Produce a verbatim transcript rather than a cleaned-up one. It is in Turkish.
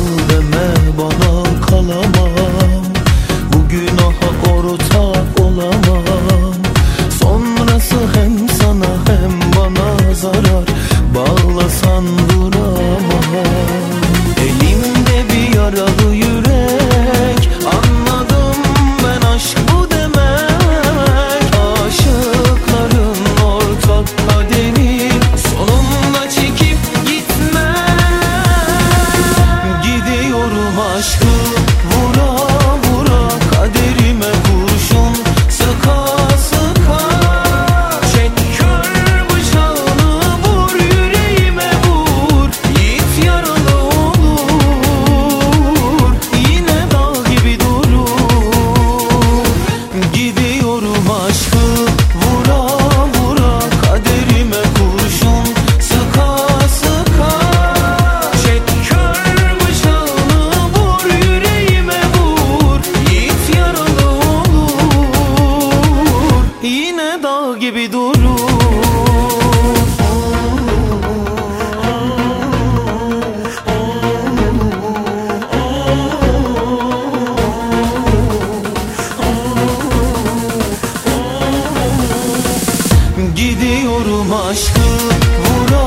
deme bana, kalamam. Bu günaha ortak olamam. Sonrası hem sana hem bana zarar. Bağlasan duramam. Elimde bir yaralı yürek, anladım ben aşk bu demek. Aşıkların ortak kaderi, sonunda çekip gitme. Gidiyorum aşkı vura vura, kaderime kurşun sıka sıka. Çek kör bıçağını, vur yüreğime vur. Yiğit yaralı olur, yine dağ gibi durur. Gidiyorum aşkı vura vura, kaderime kurşun sıka sıka. Çek kör bıçağını, vur yüreğime vur. Yiğit yaralı olur, yine dağ gibi durur. Gidiyorum aşkı vura